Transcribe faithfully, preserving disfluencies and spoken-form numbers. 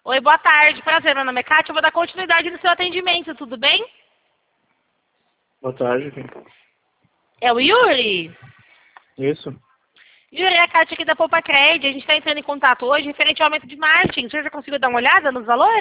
Oi, boa tarde. Prazer, meu nome é Kátia. Eu vou dar continuidade no seu atendimento, tudo bem? Boa tarde. É o Yuri? Isso. Yuri, é a Kátia aqui da Poupa Cred. A gente está entrando em contato hoje referente ao aumento de marketing. O senhor já conseguiu dar uma olhada nos valores?